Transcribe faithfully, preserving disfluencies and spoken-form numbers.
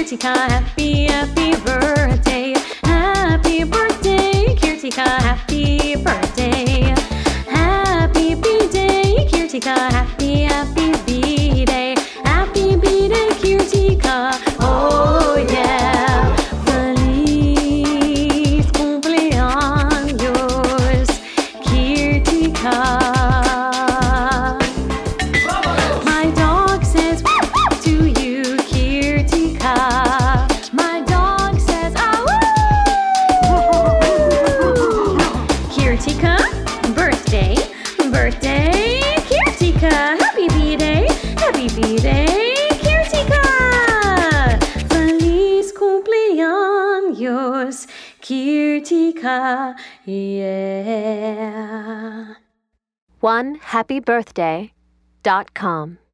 Kirtika, happy, happy birthday. Happy birthday, Kirtika, happy birthday. Happy B-Day, Kirtika, happy, happy B-Day. Happy B-Day, Kirtika, oh yeah. Feliz cumpleaños, Kirtika. My dog says to you, Kirtika. My dog says, ah, woo! Kirtika, birthday, birthday, Kirtika. Happy B-Day, happy B-Day, Kirtika. Feliz cumpleaños, Kirtika, yeah. one happy birthday dot com